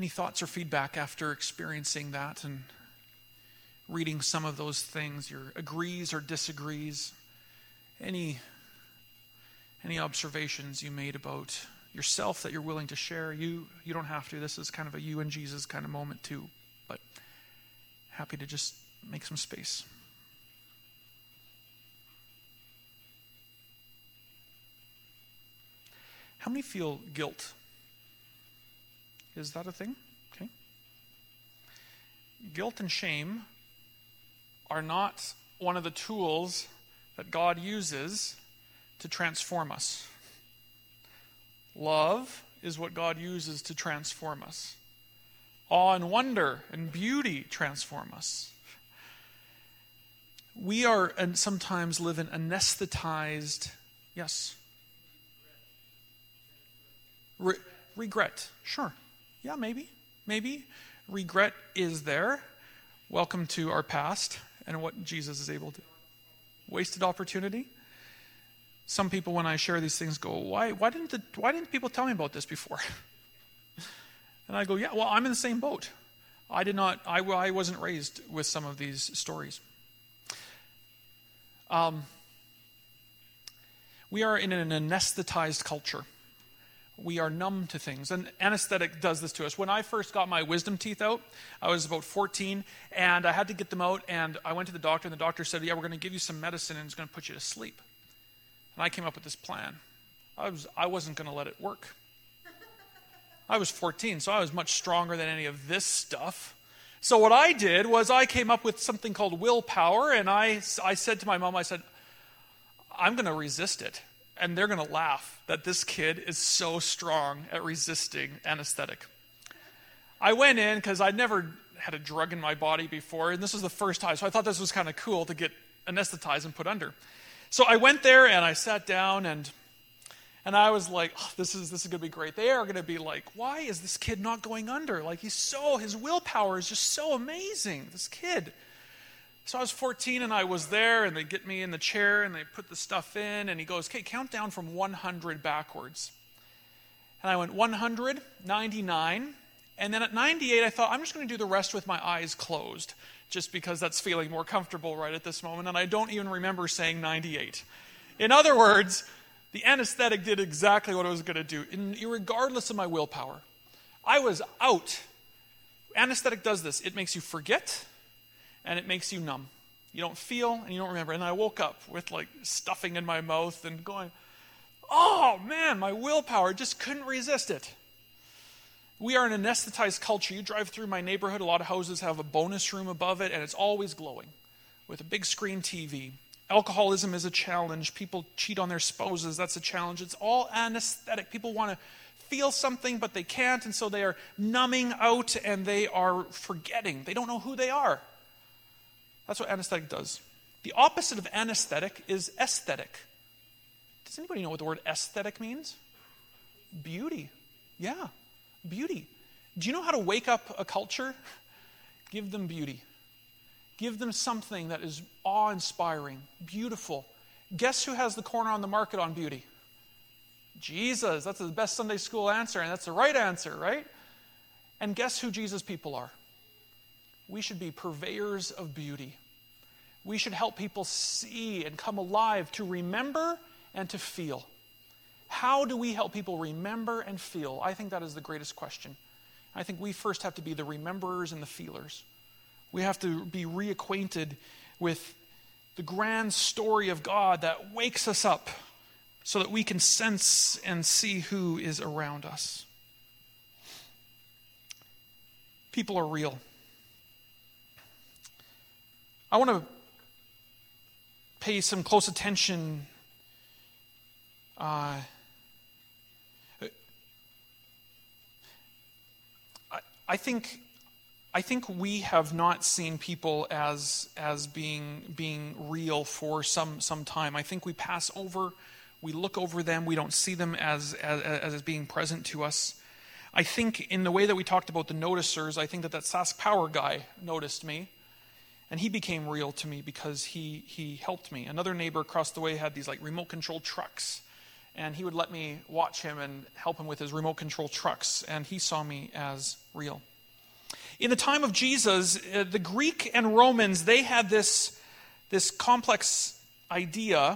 Any thoughts or feedback after experiencing that and reading some of those things, your agrees or disagrees? Any observations you made about yourself that you're willing to share? You don't have to. This is kind of a you and Jesus kind of moment too, but happy to just make some space. How many feel guilt? Is that a thing? Okay. Guilt and shame are not one of the tools that God uses to transform us. Love is what God uses to transform us. Awe and wonder and beauty transform us. We are and sometimes live in anesthetized, yes. Regret, sure. Yeah, maybe. Regret is there. Welcome to our past and what Jesus is able to. Wasted opportunity. Some people, when I share these things, go, why didn't people tell me about this before? And I go, yeah, well, I'm in the same boat. I wasn't raised with some of these stories. We are in an anesthetized culture. We are numb to things. And anesthetic does this to us. When I first got my wisdom teeth out, I was about 14, and I had to get them out, and I went to the doctor, and the doctor said, yeah, we're going to give you some medicine, and it's going to put you to sleep. And I came up with this plan. I wasn't going to let it work. I was 14, so I was much stronger than any of this stuff. So what I did was I came up with something called willpower, and I said to my mom, I said, I'm going to resist it. And they're going to laugh that this kid is so strong at resisting anesthetic. I went in because I'd never had a drug in my body before, and this was the first time. So I thought this was kind of cool to get anesthetized and put under. So I went there and I sat down and I was like, oh, this is going to be great. They are going to be like, why is this kid not going under? Like his willpower is just so amazing, this kid. So I was 14 and I was there, and they get me in the chair and they put the stuff in, and he goes, okay, count down from 100 backwards. And I went 100, 99, and then at 98 I thought, I'm just going to do the rest with my eyes closed, just because that's feeling more comfortable right at this moment, and I don't even remember saying 98. In other words, the anesthetic did exactly what it was going to do, regardless of my willpower. I was out. Anesthetic does this. It makes you forget, and it makes you numb. You don't feel, and you don't remember. And I woke up with like stuffing in my mouth and going, oh man, my willpower just couldn't resist it. We are an anesthetized culture. You drive through my neighborhood, a lot of houses have a bonus room above it, and it's always glowing with a big screen TV. Alcoholism is a challenge. People cheat on their spouses. That's a challenge. It's all anesthetic. People want to feel something, but they can't, and so they are numbing out, and they are forgetting. They don't know who they are. That's what anesthetic does. The opposite of anesthetic is aesthetic. Does anybody know what the word aesthetic means? Beauty. Yeah, beauty. Do you know how to wake up a culture? Give them beauty. Give them something that is awe-inspiring, beautiful. Guess who has the corner on the market on beauty? Jesus. That's the best Sunday school answer, and that's the right answer, right? And guess who Jesus' people are? We should be purveyors of beauty. We should help people see and come alive, to remember and to feel. How do we help people remember and feel? I think that is the greatest question. I think we first have to be the rememberers and the feelers. We have to be reacquainted with the grand story of God that wakes us up so that we can sense and see who is around us. People are real. I want to pay some close attention. I think we have not seen people as being real for some time. I think we pass over, we look over them, we don't see them as being present to us. I think in the way that we talked about the noticers, I think that Sask Power guy noticed me. And he became real to me because he helped me. Another neighbor across the way had these like remote control trucks. and he would let me watch him and help him with his remote control trucks, and he saw me as real. In the time of Jesus, the Greek and Romans, they had this complex idea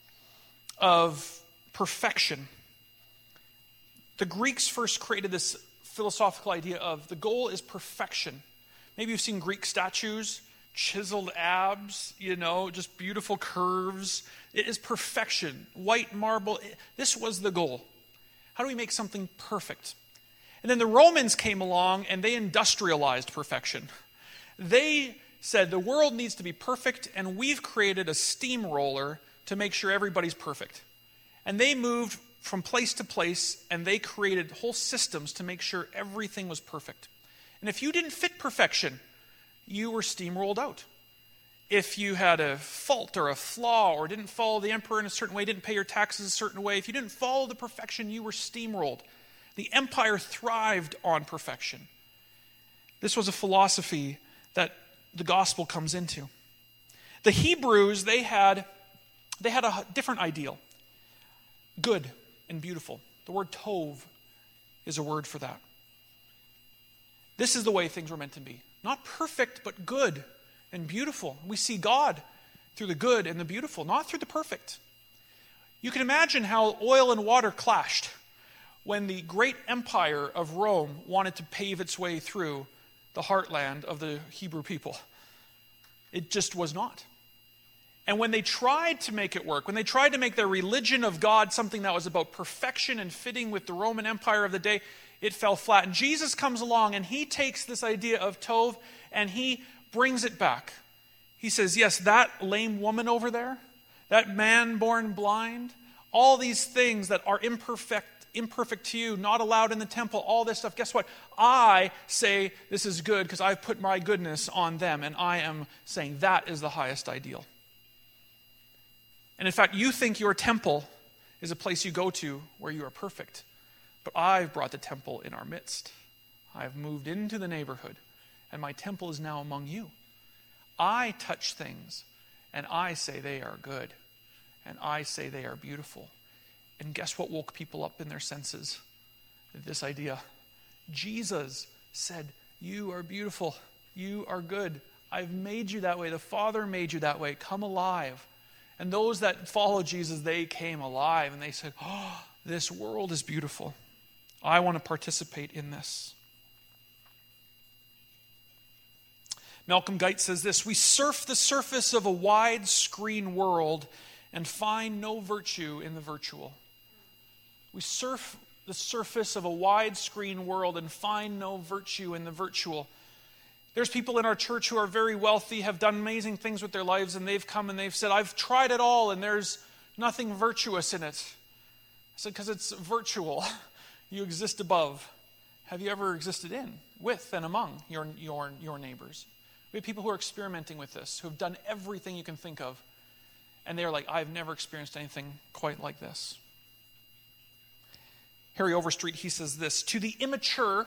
of perfection. The Greeks first created this philosophical idea of the goal is perfection. Maybe you've seen Greek statues, chiseled abs, just beautiful curves. It is perfection. White marble. This was the goal. How do we make something perfect? And then the Romans came along and they industrialized perfection. They said the world needs to be perfect, and we've created a steamroller to make sure everybody's perfect. And they moved from place to place, and they created whole systems to make sure everything was perfect. And if you didn't fit perfection, you were steamrolled out. If you had a fault or a flaw or didn't follow the emperor in a certain way, didn't pay your taxes a certain way, if you didn't follow the perfection, you were steamrolled. The empire thrived on perfection. This was a philosophy that the gospel comes into. The Hebrews, they had a different ideal. Good and beautiful. The word tov is a word for that. This is the way things were meant to be. Not perfect, but good and beautiful. We see God through the good and the beautiful, not through the perfect. You can imagine how oil and water clashed when the great empire of Rome wanted to pave its way through the heartland of the Hebrew people. It just was not. And when they tried to make it work, when they tried to make their religion of God something that was about perfection and fitting with the Roman Empire of the day, it fell flat. And Jesus comes along and he takes this idea of Tov and he brings it back. He says, yes, that lame woman over there, that man born blind, all these things that are imperfect to you, not allowed in the temple, all this stuff. Guess what? I say this is good because I've put my goodness on them, and I am saying that is the highest ideal. And in fact, you think your temple is a place you go to where you are perfect. But I've brought the temple in our midst. I've moved into the neighborhood, and my temple is now among you. I touch things, and I say they are good, and I say they are beautiful. And guess what woke people up in their senses? This idea. Jesus said, you are beautiful. You are good. I've made you that way. The Father made you that way. Come alive. And those that followed Jesus, they came alive and they said, oh, this world is beautiful. I want to participate in this. Malcolm Guite says this, we surf the surface of a wide-screen world and find no virtue in the virtual. We surf the surface of a wide-screen world and find no virtue in the virtual. There's people in our church who are very wealthy, have done amazing things with their lives, and they've come and they've said, I've tried it all and there's nothing virtuous in it. I said, because it's virtual. You exist above. Have you ever existed in, with, and among your neighbors? We have people who are experimenting with this, who have done everything you can think of, and they're like, I've never experienced anything quite like this. Harry Overstreet, he says this, to the immature,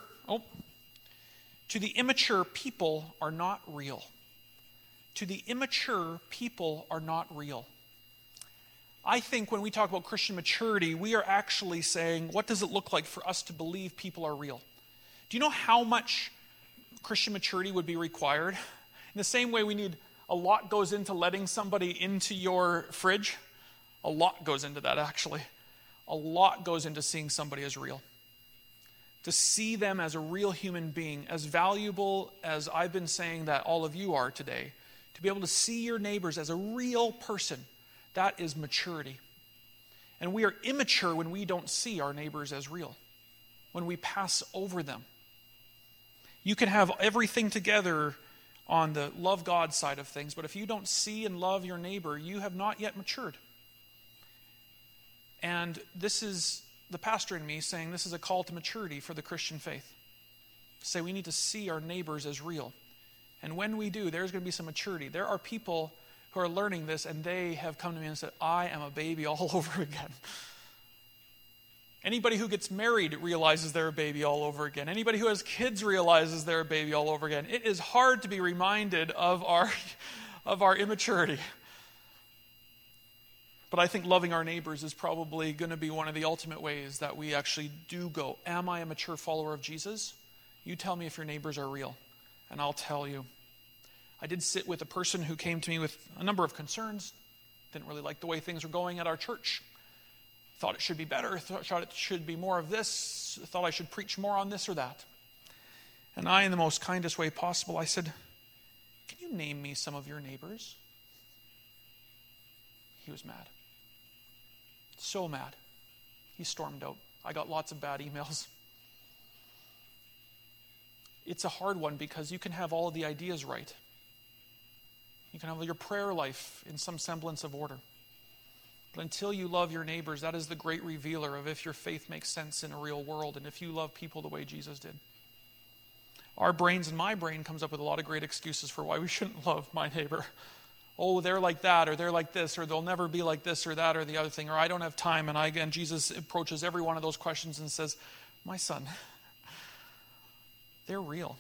people are not real. To the immature, people are not real. I think when we talk about Christian maturity, we are actually saying, what does it look like for us to believe people are real? Do you know how much Christian maturity would be required? In the same way a lot goes into letting somebody into your fridge. A lot goes into that, actually. A lot goes into seeing somebody as real. To see them as a real human being, as valuable as I've been saying that all of you are today. To be able to see your neighbors as a real person, that is maturity. And we are immature when we don't see our neighbors as real, when we pass over them. You can have everything together on the love God side of things, but if you don't see and love your neighbor, you have not yet matured. And this is the pastor in me saying this is a call to maturity for the Christian faith. Say we need to see our neighbors as real. And when we do, there's going to be some maturity. There are people who are learning this, and they have come to me and said, I am a baby all over again. Anybody who gets married realizes they're a baby all over again. Anybody who has kids realizes they're a baby all over again. It is hard to be reminded of our immaturity. But I think loving our neighbors is probably going to be one of the ultimate ways that we actually do go, am I a mature follower of Jesus? You tell me if your neighbors are real, and I'll tell you. I did sit with a person who came to me with a number of concerns. Didn't really like the way things were going at our church. Thought it should be better, thought it should be more of this, thought I should preach more on this or that. And I, in the most kindest way possible, I said, can you name me some of your neighbors? He was mad. So mad. He stormed out. I got lots of bad emails. It's a hard one because you can have all of the ideas right. You can have your prayer life in some semblance of order. But until you love your neighbors, that is the great revealer of if your faith makes sense in a real world and if you love people the way Jesus did. Our brains and my brain comes up with a lot of great excuses for why we shouldn't love my neighbor. Oh, they're like that, or they're like this, or they'll never be like this or that or the other thing, or I don't have time. And Jesus approaches every one of those questions and says, my son, they're real.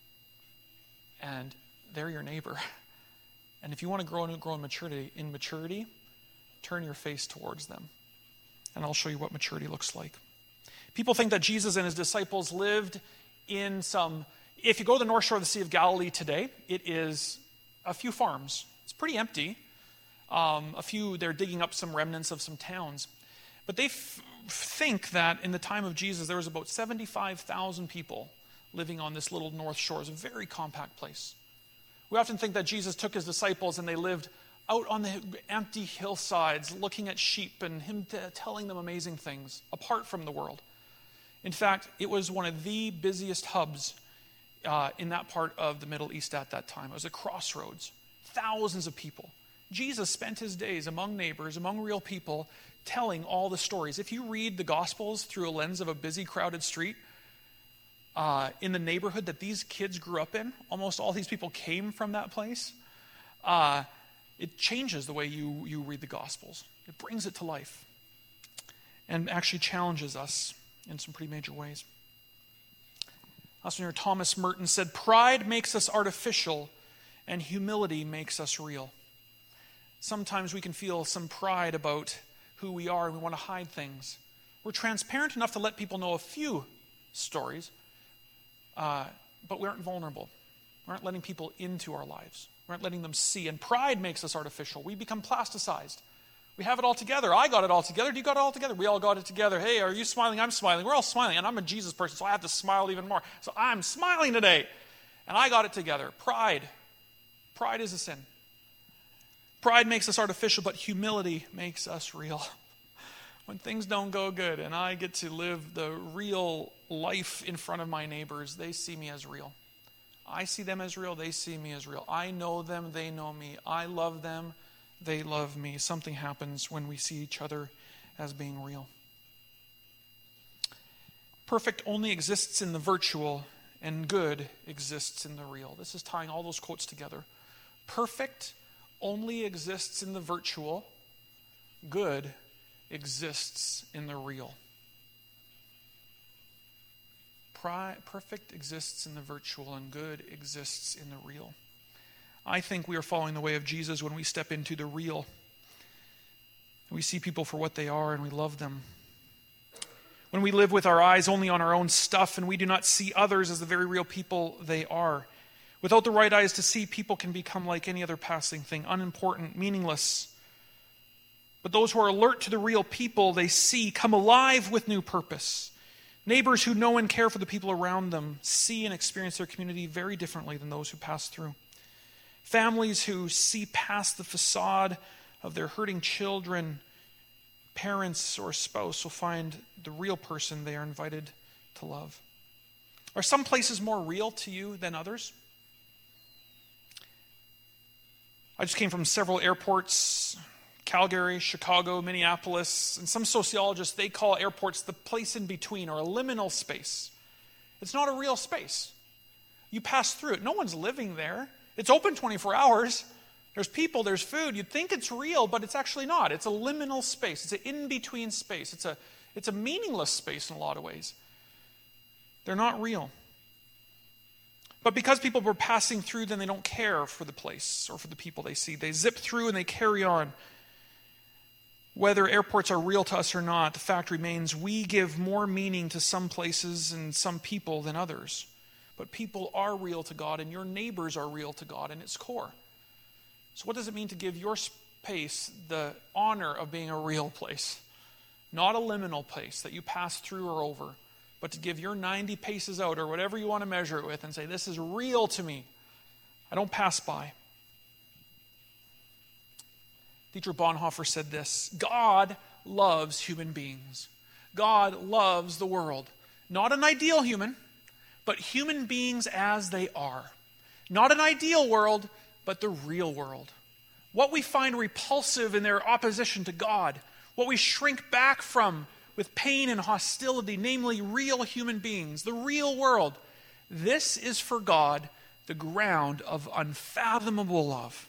And they're your neighbor. And if you want to grow in maturity, turn your face towards them. And I'll show you what maturity looks like. People think that Jesus and his disciples lived in if you go to the north shore of the Sea of Galilee today, it is a few farms. It's pretty empty. They're digging up some remnants of some towns. But they think that in the time of Jesus, there was about 75,000 people living on this little north shore. It's a very compact place. We often think that Jesus took his disciples and they lived out on the empty hillsides looking at sheep and him telling them amazing things apart from the world. In fact, it was one of the busiest hubs in that part of the Middle East at that time. It was a crossroads. Thousands of people. Jesus spent his days among neighbors, among real people, telling all the stories. If you read the Gospels through a lens of a busy, crowded street, in the neighborhood that these kids grew up in, almost all these people came from that place, it changes the way you read the Gospels. It brings it to life and actually challenges us in some pretty major ways. Pastor Thomas Merton said, pride makes us artificial and humility makes us real. Sometimes we can feel some pride about who we are and we want to hide things. We're transparent enough to let people know a few stories, but we aren't vulnerable. We aren't letting people into our lives. We aren't letting them see. And pride makes us artificial. We become plasticized. We have it all together. I got it all together. You got it all together. We all got it together. Hey, are you smiling? I'm smiling. We're all smiling. And I'm a Jesus person, so I have to smile even more. So I'm smiling today. And I got it together. Pride. Pride is a sin. Pride makes us artificial, but humility makes us real. When things don't go good and I get to live the real life in front of my neighbors, they see me as real. I see them as real. They see me as real. I know them. They know me. I love them. They love me. Something happens when we see each other as being real. Perfect only exists in the virtual, and good exists in the real. This is tying all those quotes together. Perfect only exists in the virtual. Good exists in the real. Perfect exists in the virtual, and good exists in the real. I think we are following the way of Jesus when we step into the real. We see people for what they are and we love them. When we live with our eyes only on our own stuff and we do not see others as the very real people they are. Without the right eyes to see, people can become like any other passing thing, unimportant, meaningless. But those who are alert to the real people they see come alive with new purpose. Neighbors who know and care for the people around them see and experience their community very differently than those who pass through. Families who see past the facade of their hurting children, parents, or spouse will find the real person they are invited to love. Are some places more real to you than others? I just came from several airports, Calgary, Chicago, Minneapolis, and some sociologists, they call airports the place in between or a liminal space. It's not a real space. You pass through it. No one's living there. It's open 24 hours. There's people, there's food. You'd think it's real, but it's actually not. It's a liminal space. It's an in-between space. It's a meaningless space in a lot of ways. They're not real. But because people were passing through, then they don't care for the place or for the people they see. They zip through and they carry on. Whether airports are real to us or not, the fact remains we give more meaning to some places and some people than others. But people are real to God, and your neighbors are real to God in its core. So what does it mean to give your space the honor of being a real place? Not a liminal place that you pass through or over, but to give your 90 paces out, or whatever you want to measure it with, and say, this is real to me. I don't pass by. Dietrich Bonhoeffer said this: God loves human beings. God loves the world. Not an ideal human, but human beings as they are. Not an ideal world, but the real world. What we find repulsive in their opposition to God, what we shrink back from with pain and hostility, namely real human beings, the real world, this is for God the ground of unfathomable love.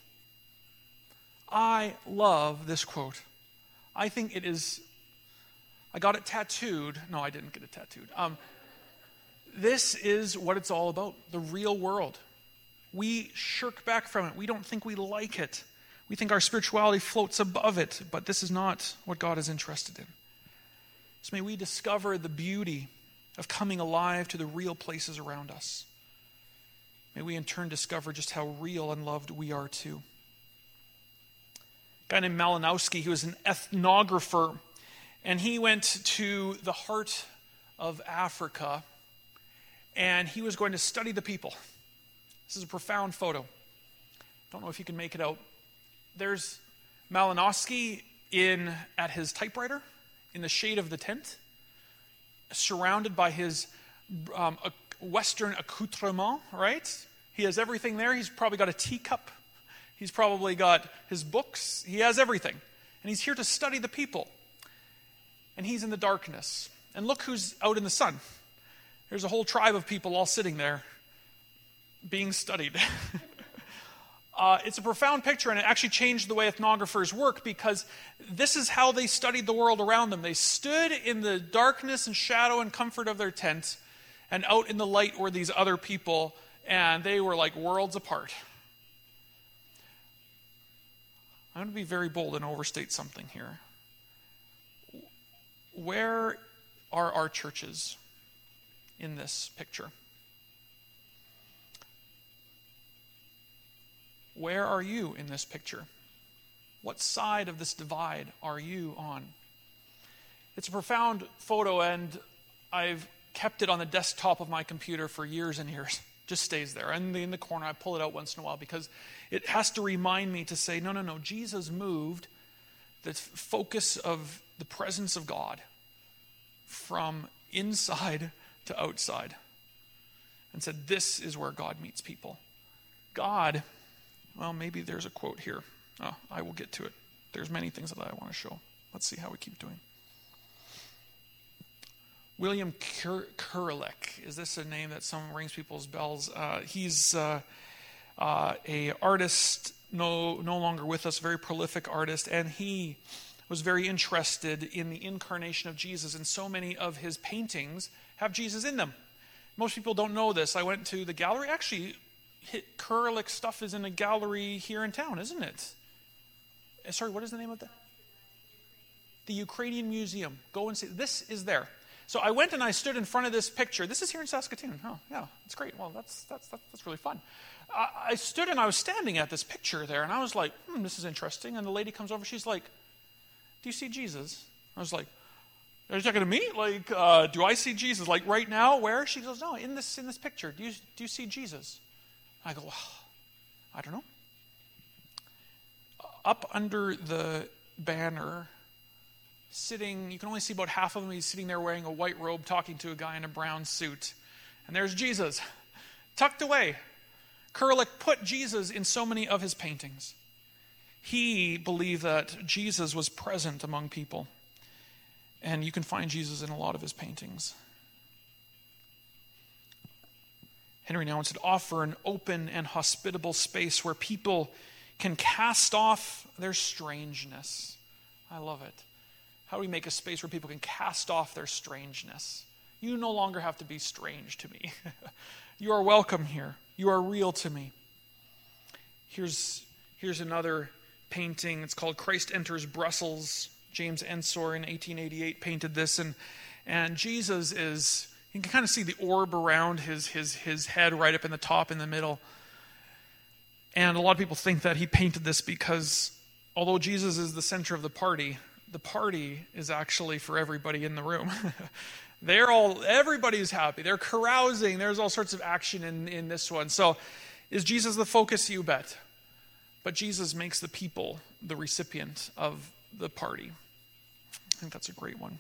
I love this quote. I think it is, I got it tattooed. No, I didn't get it tattooed. This is what it's all about, the real world. We shirk back from it. We don't think we like it. We think our spirituality floats above it, but this is not what God is interested in. So may we discover the beauty of coming alive to the real places around us. May we in turn discover just how real and loved we are too. A guy named Malinowski, he was an ethnographer, and he went to the heart of Africa, and he was going to study the people. This is a profound photo. Don't know if you can make it out. There's Malinowski at his typewriter in the shade of the tent, surrounded by his Western accoutrement, right? He has everything there. He's probably got a teacup. He's probably got his books. He has everything. And he's here to study the people. And he's in the darkness. And look who's out in the sun. There's a whole tribe of people all sitting there being studied. It's a profound picture, and it actually changed the way ethnographers work, because this is how they studied the world around them. They stood in the darkness and shadow and comfort of their tent, and out in the light were these other people, and they were like worlds apart. I'm going to be very bold and overstate something here. Where are our churches in this picture? Where are you in this picture? What side of this divide are you on? It's a profound photo, and I've kept it on the desktop of my computer for years and years. Just stays there. And in the corner, I pull it out once in a while because it has to remind me to say, no. Jesus moved the focus of the presence of God from inside to outside and said, this is where God meets people. God, well, maybe there's a quote here. Oh, I will get to it. There's many things that I want to show. Let's see how we keep doing. William Kurilek. Is this a name that some rings people's bells? He's a artist, no longer with us, very prolific artist, and he was very interested in the incarnation of Jesus, and so many of his paintings have Jesus in them. Most people don't know this. I went to the gallery. Actually, Kurilek's stuff is in a gallery here in town, isn't it? Sorry, what is the name of that? The Ukrainian Museum. Go and see. This is there. So I went and I stood in front of this picture. This is here in Saskatoon. Oh, yeah, it's great. Well, that's really fun. I stood and I was standing at this picture there, and I was like, this is interesting. And the lady comes over. She's like, do you see Jesus? I was like, are you talking to me? Like, do I see Jesus? Like right now? Where? She goes, no, in this picture. Do you see Jesus? I go, I don't know. Up under the banner, sitting, you can only see about half of him. He's sitting there wearing a white robe talking to a guy in a brown suit. And there's Jesus, tucked away. Kurilek put Jesus in so many of his paintings. He believed that Jesus was present among people. And you can find Jesus in a lot of his paintings. Henry Nouwen said, offer an open and hospitable space where people can cast off their strangeness. I love it. How do we make a space where people can cast off their strangeness? You no longer have to be strange to me. You are welcome here. You are real to me. Here's another painting. It's called Christ Enters Brussels James Ensor in 1888 painted this, and Jesus is, you can kind of see the orb around his head right up in the top in the middle. And a lot of people think that he painted this because although Jesus is the center of the party is actually for everybody in the room. Everybody's happy. They're carousing. There's all sorts of action in this one. So is Jesus the focus? You bet. But Jesus makes the people the recipient of the party. I think that's a great one.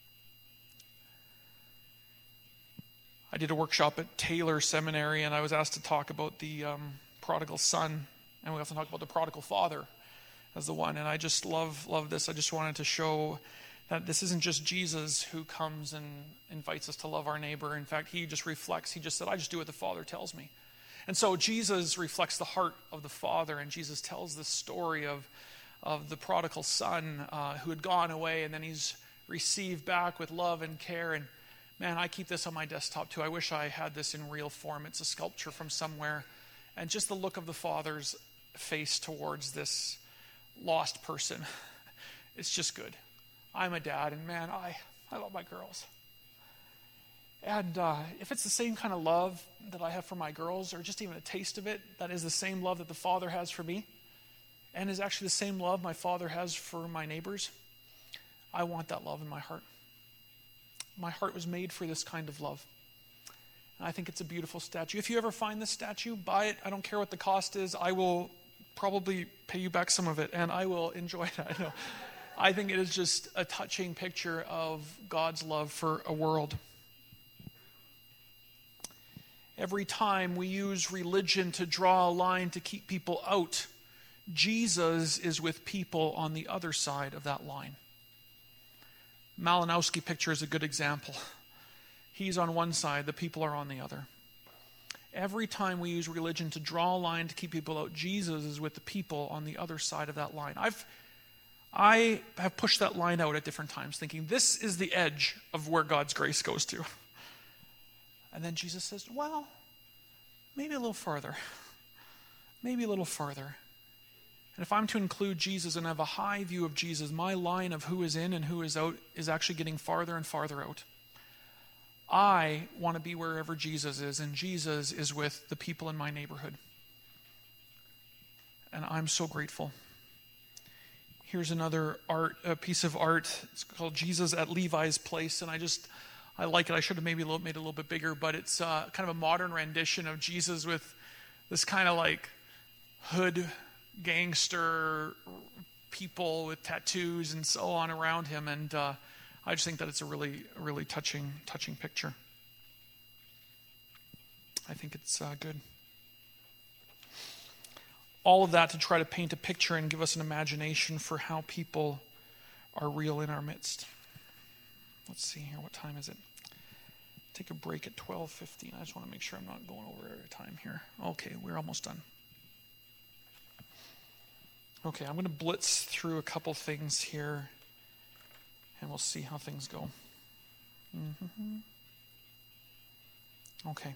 I did a workshop at Taylor Seminary, and I was asked to talk about the prodigal son, and we also talk about the prodigal father as the one. And I just love this. I just wanted to show that this isn't just Jesus who comes and invites us to love our neighbor. In fact, he just said, I just do what the Father tells me. And so Jesus reflects the heart of the Father, and Jesus tells this story of the prodigal son who had gone away, and then he's received back with love and care. And man, I keep this on my desktop too. I wish I had this in real form. It's a sculpture from somewhere. And just the look of the Father's face towards this lost person. It's just good. I'm a dad, and man, I love my girls. And if it's the same kind of love that I have for my girls, or just even a taste of it, that is the same love that the Father has for me, and is actually the same love my Father has for my neighbors, I want that love in my heart. My heart was made for this kind of love. And I think it's a beautiful statue. If you ever find this statue, buy it. I don't care what the cost is. I will probably pay you back some of it, and I will enjoy that. No. I think it is just a touching picture of God's love for a world. Every time we use religion to draw a line to keep people out, Jesus is with people on the other side of that line. Malinowski picture is a good example. He's on one side, the people are on the other. Every time we use religion to draw a line to keep people out, Jesus is with the people on the other side of that line. I have pushed that line out at different times, thinking this is the edge of where God's grace goes to. And then Jesus says, well, maybe a little farther. Maybe a little farther. And if I'm to include Jesus and have a high view of Jesus, my line of who is in and who is out is actually getting farther and farther out. I want to be wherever Jesus is, and Jesus is with the people in my neighborhood. And I'm so grateful. Here's another piece of art. It's called Jesus at Levi's Place, and I like it. I should have maybe made it a little bit bigger, but it's kind of a modern rendition of Jesus with this kind of like hood gangster people with tattoos and so on around him, and I just think that it's a really, really touching picture. I think it's good. All of that to try to paint a picture and give us an imagination for how people are real in our midst. Let's see here. What time is it? Take a break at 12:15. I just want to make sure I'm not going over time here. Okay, we're almost done. Okay, I'm going to blitz through a couple things here, and we'll see how things go. Okay.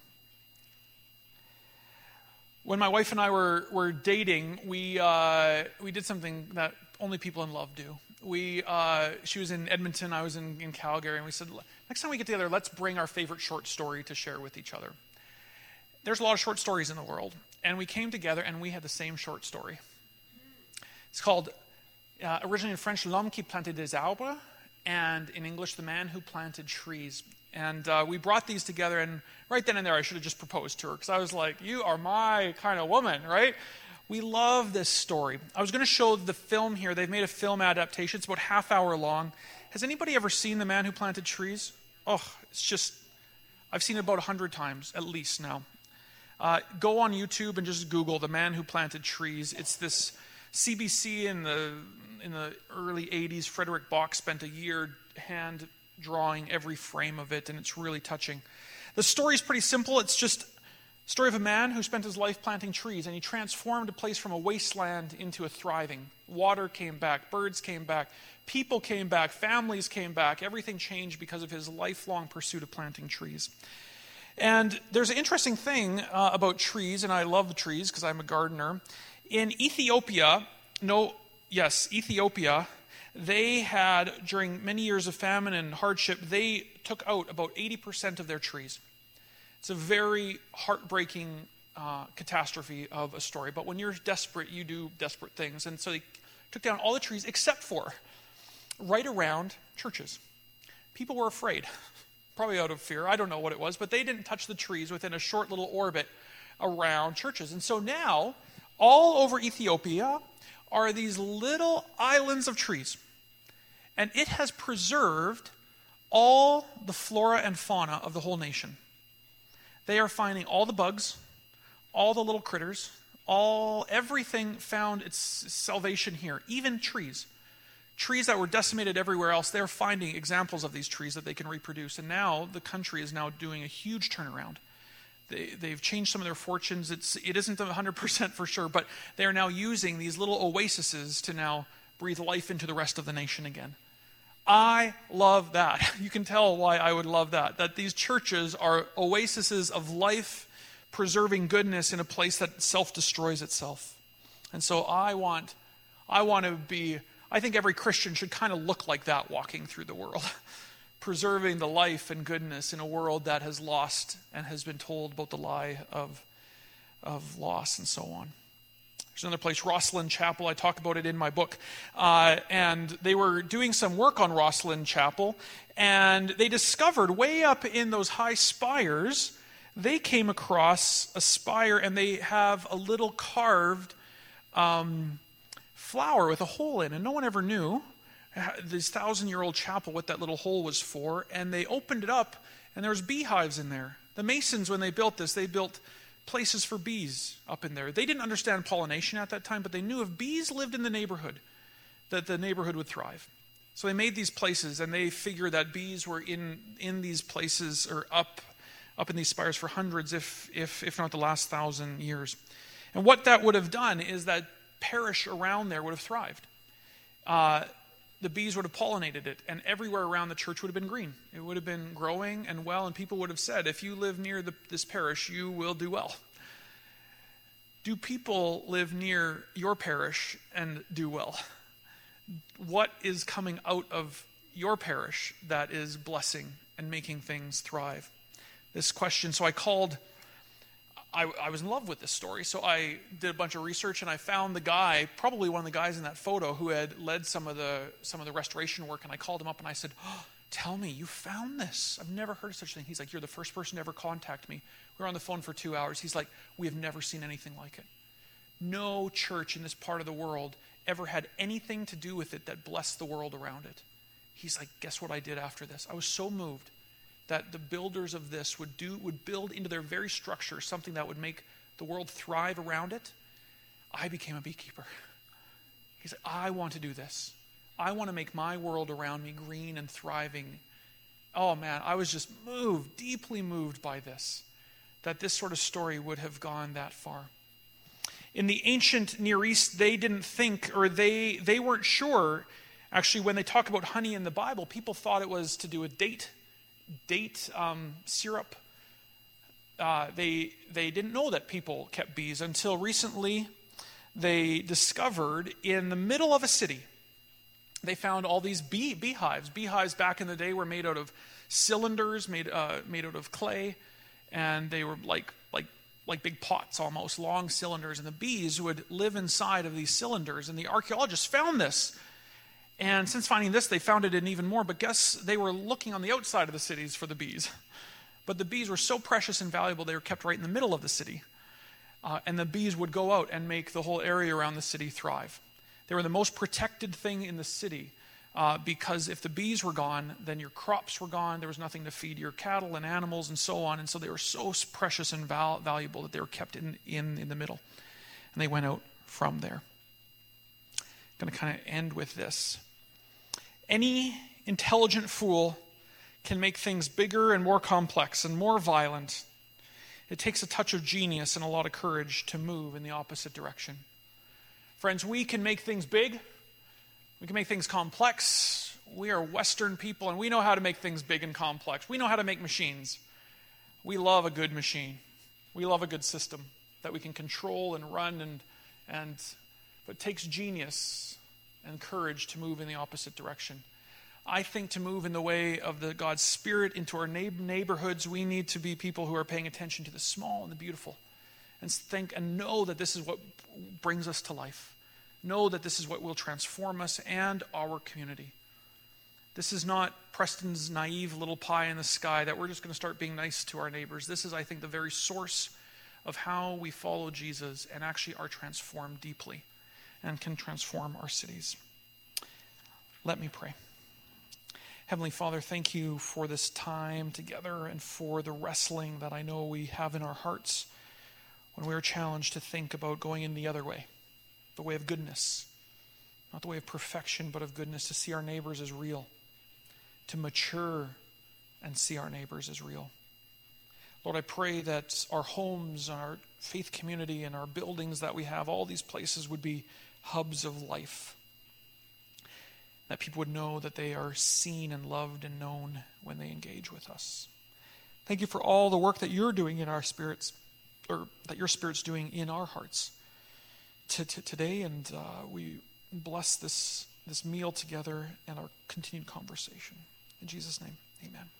When my wife and I were dating, we did something that only people in love do. She was in Edmonton, I was in Calgary, and we said, next time we get together, let's bring our favorite short story to share with each other. There's a lot of short stories in the world, and we came together and we had the same short story. It's called, originally in French, L'homme qui plantait des arbres, and in English, The Man Who Planted Trees. And we brought these together, and right then and there, I should have just proposed to her, because I was like, you are my kind of woman, right? We love this story. I was going to show the film here. They've made a film adaptation. It's about half hour long. Has anybody ever seen The Man Who Planted Trees? Oh, it's just, I've seen it about 100 times, at least now. Go on YouTube and just Google The Man Who Planted Trees. It's this CBC in the early 80s. Frederick Bach spent a year hand drawing every frame of it, and it's really touching. The story's pretty simple. It's just a story of a man who spent his life planting trees, and he transformed a place from a wasteland into a thriving. Water came back, birds came back, people came back, families came back. Everything changed because of his lifelong pursuit of planting trees. And there's an interesting thing about trees, and I love the trees because I'm a gardener. In Ethiopia, they had, during many years of famine and hardship, they took out about 80% of their trees. It's a very heartbreaking catastrophe of a story. But when you're desperate, you do desperate things. And so they took down all the trees except for right around churches. People were afraid, probably out of fear. I don't know what it was, but they didn't touch the trees within a short little orbit around churches. And so now, all over Ethiopia are these little islands of trees. And it has preserved all the flora and fauna of the whole nation. They are finding all the bugs, all the little critters, everything found its salvation here, even trees. Trees that were decimated everywhere else, they're finding examples of these trees that they can reproduce. And now the country is now doing a huge turnaround. They've changed some of their fortunes. It isn't 100% for sure, but they are now using these little oases to now breathe life into the rest of the nation again. I love that. You can tell why I would love that these churches are oases of life, preserving goodness in a place that self-destroys itself. And so I think every Christian should kind of look like that walking through the world, preserving the life and goodness in a world that has lost and has been told about the lie of loss and so on. There's another place, Rosslyn Chapel. I talk about it in my book. And they were doing some work on Rosslyn Chapel, and they discovered way up in those high spires, they came across a spire, and they have a little carved flower with a hole in, and no one ever knew this 1,000-year-old chapel what that little hole was for. And they opened it up, and there was beehives in there. The Masons, when they built this, they built places for bees up in there. They didn't understand pollination at that time, but they knew if bees lived in the neighborhood, that the neighborhood would thrive. So they made these places, and they figured that bees were in these places, or up in these spires for hundreds, if not the last 1,000 years. And what that would have done is that parish around there would have thrived. The bees would have pollinated it, and everywhere around the church would have been green. It would have been growing and well, and people would have said, if you live near this parish, you will do well. Do people live near your parish and do well? What is coming out of your parish that is blessing and making things thrive? This question, so I was in love with this story, so I did a bunch of research, and I found the guy, probably one of the guys in that photo, who had led some of the restoration work, and I called him up and I said, tell me, you found this. I've never heard of such a thing. He's like, you're the first person to ever contact me. We were on the phone for 2 hours. He's like, we have never seen anything like it. No church in this part of the world ever had anything to do with it that blessed the world around it. He's like, guess what I did after this? I was so moved that the builders of this would build into their very structure something that would make the world thrive around it. I became a beekeeper. He said, I want to do this. I want to make my world around me green and thriving. Oh man, I was just moved, deeply moved by this, that this sort of story would have gone that far. In the ancient Near East, they didn't think, or they weren't sure. Actually, when they talk about honey in the Bible, people thought it was to do with date syrup. They didn't know that people kept bees until recently. They discovered in the middle of a city, they found all these beehives. Beehives back in the day were made out of cylinders, made out of clay, and they were like big pots almost, long cylinders, and the bees would live inside of these cylinders. And the archaeologists found this. And since finding this, they found it in even more. But guess they were looking on the outside of the cities for the bees. But the bees were so precious and valuable, they were kept right in the middle of the city. And the bees would go out and make the whole area around the city thrive. They were the most protected thing in the city because if the bees were gone, then your crops were gone. There was nothing to feed your cattle and animals and so on. And so they were so precious and valuable that they were kept in the middle. And they went out from there. I'm going to kind of end with this. Any intelligent fool can make things bigger and more complex and more violent. It takes a touch of genius and a lot of courage to move in the opposite direction. Friends, we can make things big. We can make things complex. We are Western people, and we know how to make things big and complex. We know how to make machines. We love a good machine. We love a good system that we can control and run, but it takes genius and courage to move in the opposite direction. I think to move in the way of God's Spirit into our neighborhoods, we need to be people who are paying attention to the small and the beautiful, and think and know that this is what brings us to life. Know that this is what will transform us and our community. This is not Preston's naive little pie in the sky that we're just going to start being nice to our neighbors. This is, I think, the very source of how we follow Jesus and actually are transformed deeply and can transform our cities. Let me pray. Heavenly Father, thank you for this time together and for the wrestling that I know we have in our hearts when we are challenged to think about going in the other way, the way of goodness, not the way of perfection, but of goodness, to see our neighbors as real, to mature and see our neighbors as real. Lord, I pray that our homes, our faith community, and our buildings that we have, all these places would be hubs of life, that people would know that they are seen and loved and known when they engage with us. Thank you for all the work that you're doing in our spirits, or that your Spirit's doing in our hearts today, and we bless this meal together and our continued conversation. In Jesus' name, amen.